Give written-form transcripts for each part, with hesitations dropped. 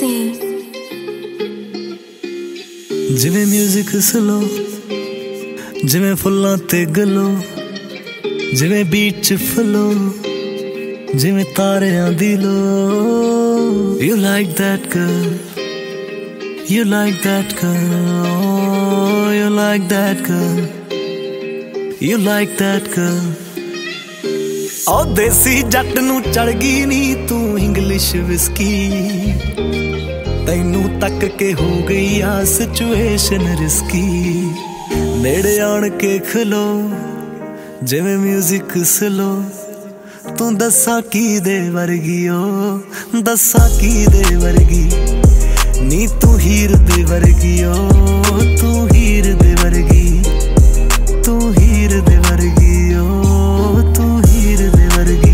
scene. ਜਿਵੇਂ music slow, ਜਿਵੇਂ ਫੁੱਲਾਂ ਤੇ ਗਲੋ, ਜਿਵੇਂ ਬੀਚ ਚ ਫਲੋ, ਜਿਵੇਂ ਤਾਰਿਆਂ ਦੀ ਲੋ। You like that girl, you like that girl, oh, you like that girl, you like that girl। ਓ ਦੇਸੀ ਜੱਟ ਨੂੰ ਚੜ ਗਈ ਨੀ ਤੂੰ ਇੰਗਲਿਸ਼ ਵਿਸਕੀ, ਤੈਨੂੰ ਤੱਕ ਕੇ ਹੋ ਗਈ ਆ ਸਿਚੁਏਸ਼ਨ ਰਿਸਕੀ। ਨੇੜੇ ਆਣ ਕੇ ਖਲੋ ਜਿਵੇਂ ਮਿਊਜ਼ਿਕ ਸਲੋ, ਤੂੰ ਦੱਸਾਂ ਕੀ ਦੇ ਵਰਗੀ, ਓ ਦੱਸਾਂ ਕੀ ਦੇ ਵਰਗੀ ਨੀ ਤੂੰ ਹੀਰ ਦੇ ਵਰਗੀ, ਓ ਤੂੰ ਹੀਰ ਦੇ ਵਰਗੀ, ਤੂੰ ਹੀਰ ਦੇ ਵਰਗੀ, ਓ ਤੂੰ ਹੀਰ ਦੇ ਵਰਗੀ।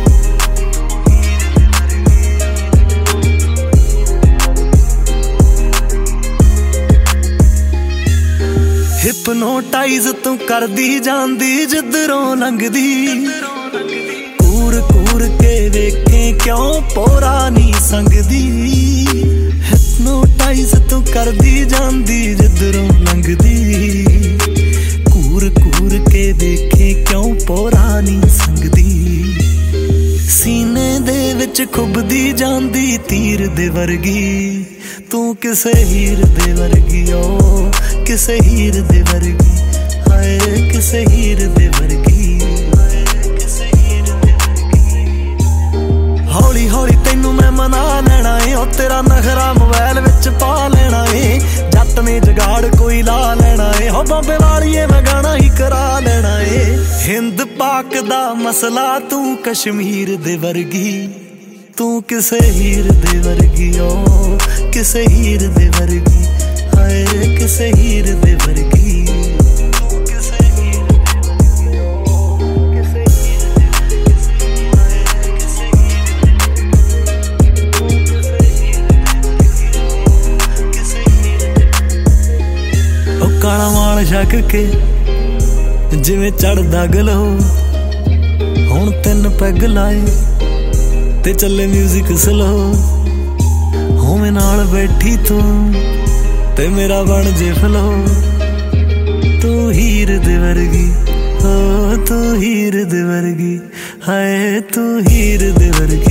ਹਿਪਨੋਟਾਈਜ਼ ਤੂੰ ਕਰਦੀ ਜਾਂਦੀ ਜਿੱਧਰੋਂ ਲੰਘਦੀ, ਘੂਰ ਘੂਰ ਕੇ ਵੇਖੇ ਕਿਉਂ ਪੋਰਾ ਨੀ ਸੰਗਦੀ। ਹਿਪਨੋਟਾਈਜ਼ ਤੂੰ ਕਰਦੀ ਜਾਂਦੀ ਜਿੱਧਰੋਂ ਲੰਘਦੀ, ਘੂਰ ਘੂਰ ਕੇ ਵੇਖੇ ਕਿਉਂ ਪੋਰਾ ਨੀ ਸੰਗਦੀ। ਸੀਨੇ ਦੇ ਵਿੱਚ ਖੁੱਭਦੀ ਜਾਂਦੀ ਤੀਰ ਦੇ ਵਰਗੀ, ਤੂੰ ਕਿਸੇ ਹੀਰ ਦੇ ਵਰਗੀ, ਓ ਕਿਸੇ ਹੀਰ ਦੇ ਵਰਗੀ, ਹਾਏ ਕਿਸੇ ਹੀਰ ਦੇ ਵਰਗੀ, ਹਾਏ ਕਿਸੇ ਹੀਰ ਦੇ ਵਰਗੀ। ਹੌਲੀ ਹੌਲੀ ਤੈਨੂੰ ਮੈਂ ਮਨਾ ਲੈਣਾ ਏ, ਓ ਤੇਰਾ ਨਖਰਾ ਮੋਬਾਈਲ ਵਿੱਚ ਪਾ ਲੈਣਾ ਏ। ਜੱਟ ਨੇ ਜਗਾੜ ਕੋਈ ਲਾ ਲੈਣਾ ਏ, ਹੋ ਬੰਬੇ ਵਾਲੀਏ ਮੈਂ ਗਾਣਾ ਹੀ ਕਰਾ ਲੈਣਾ ਏ। ਹਿੰਦ ਪਾਕ ਦਾ ਮਸਲਾ ਤੂੰ ਕਸ਼ਮੀਰ ਦੇ ਵਰਗੀ, ਤੂੰ ਕਿਸੇ ਹੀਰ ਦੇ ਵਰਗੀ, ਓ ਕਿਸੇ ਹੀਰ ਦੇ ਵਰਗੀ, ਹਾਏ ਕਿਸੇ ਹੀਰ ਦੇ ਵਰਗੀ, ਤੂੰ ਕਿਸੇ ਹੀਰ ਦੇ ਵਰਗੀ, ਓ ਕਿਸੇ ਹੀਰ ਦੇ ਵਰਗੀ, ਹਾਏ ਕਿਸੇ ਹੀਰ ਦੇ ਵਰਗੀ, ਤੂੰ ਕਿਸੇ ਹੀਰ ਦੇ ਵਰਗੀ, ਓ ਕਿਸੇ ਹੀਰ ਦੇ ਵਰਗੀ। ਓ ਕਾਲਾ ਮਾਲ ਛਕ ਕੇ ਜਿਵੇਂ ਚੜਦਾ ਗਲੋ, ਹੁਣ 3 ਪੈਗ ਲਾਏ ਤੇ ਚੱਲੇ ਮਿਊਜ਼ਿਕ ਸਲੋ। ਹੋਵੇਂ ਨਾਲ ਬੈਠੀ ਤੂੰ ਤੇ ਮੇਰਾ ਬਣ ਜੇ ਫਲੋ, ਤੂੰ ਹੀਰ ਦੇ ਵਰਗੀ, ਓ ਤੂੰ ਹੀਰ ਦੇ ਵਰਗੀ, ਹਾਏ ਤੂੰ ਹੀਰ ਦੇ ਵਰਗੀ।